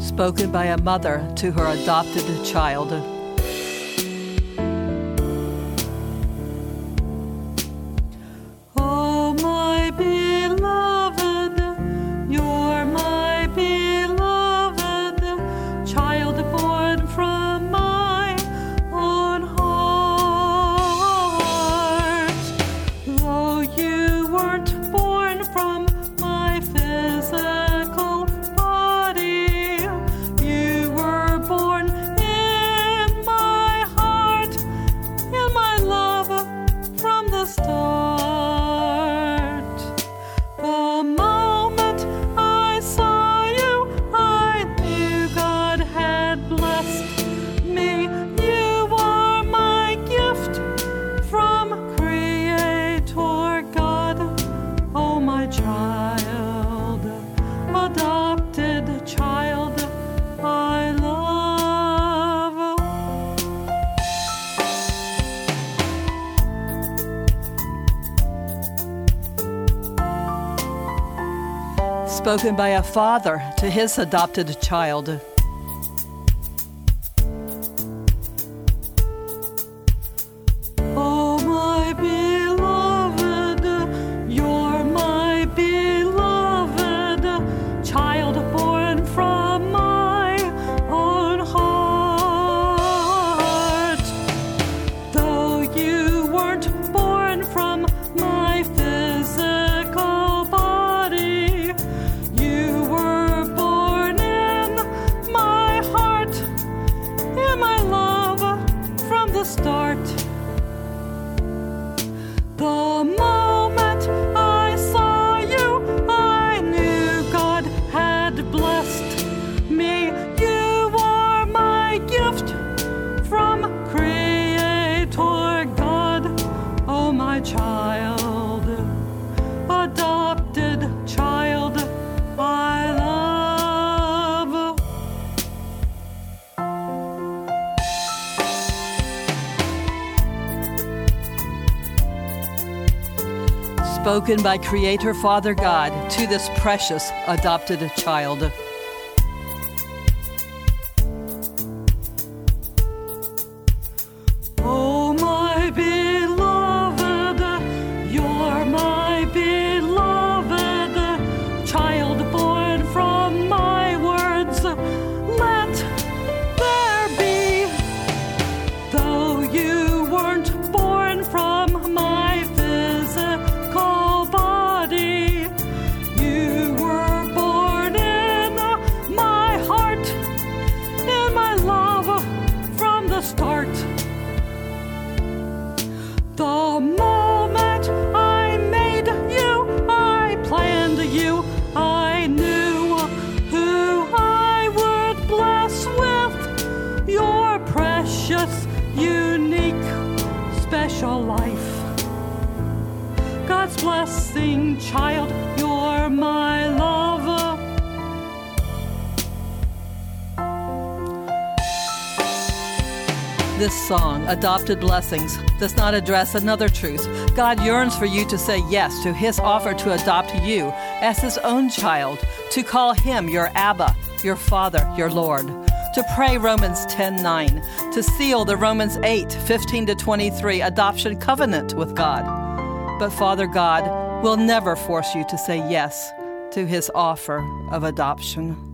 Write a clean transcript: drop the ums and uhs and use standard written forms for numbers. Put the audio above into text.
Spoken by a mother to her adopted child. Oh, my beloved, you're my beloved, child born from my own heart. Though you weren't born from my physical body, you were born in my heart, in my love from the start. The moment I saw you, I knew God had blessed me. You are my gift from Creator God. Oh, my child, adopted child, I love. Spoken by a father to his adopted child. Oh, my beloved, you're my beloved, child born from my own heart. Though you weren't born from my physical body, you were born in my heart, in my love from the start. The moment I saw you, I knew God had blessed me. You are my gift from Creator God. Oh, my child, adopted child, I love. Spoken by Creator Father God to this precious adopted child. Oh, my beloved, you're my beloved, child born from my words. Let there be. Though you weren't born from my physical body, you were born in my heart, in my love from the start. The moment I made you, I planned you, I knew who I would bless with your precious, unique, special life. God's blessing, child, you're my love. This song, Adopted Blessings, does not address another truth. God yearns for you to say yes to his offer to adopt you as his own child, to call him your Abba, your Father, your Lord, to pray Romans 10:9, to seal the Romans 8:15-23 adoption covenant with God. But Father God will never force you to say yes to his offer of adoption.